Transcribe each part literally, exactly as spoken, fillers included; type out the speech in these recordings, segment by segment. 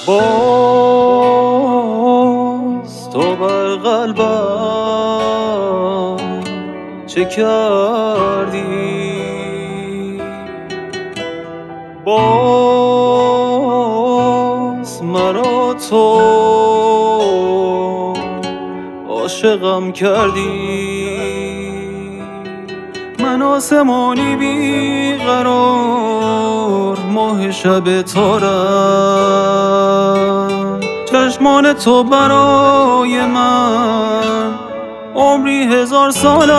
باز تو بر قلبم چه کردی؟ باز مرا تو عاشقم کردی. من آسمانی بیقرار ماه شب تارم، چشمان تو برای من عمری هزار سال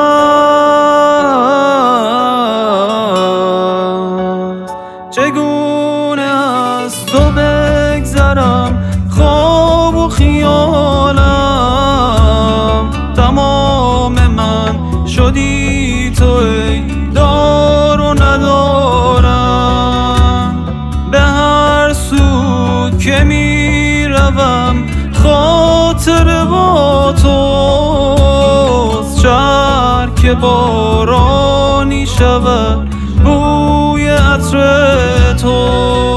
است. چگونه از تو بگذرم خواب و خیالم، تمام من شدی تو ای دار و ندارم. به هر سو که می روم خاطر با توست، شهر که بارانی شود بوی عطر تو.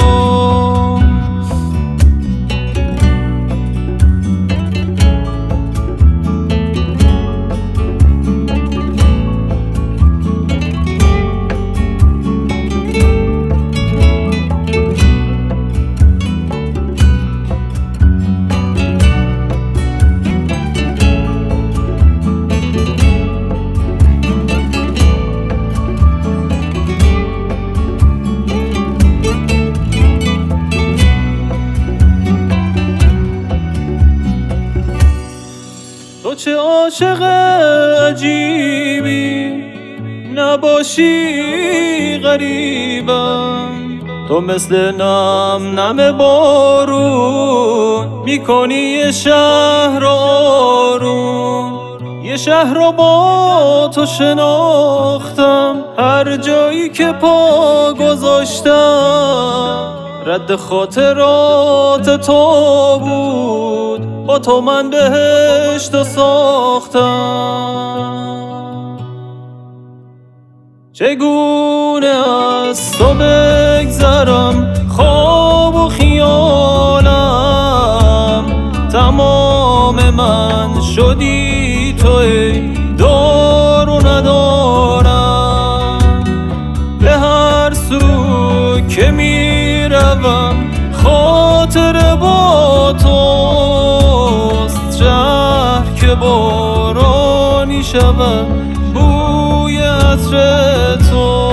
تو چه عاشق عجیبی، نباشی غریبم. تو مثل نم نم بارون میکنی یه شهر آروم. یه شهر رو با تو شناختم، هر جایی که پا گذاشتم رد خاطرات تو بود. با تو من بهشت ساختم. چگونه از تو بگذرم خواب و خیالم، تمام من شدی تو ای دار و ندارم. به هر سو که می روم خاطر با توست، شهر که بارانی شود بوی عطر تو.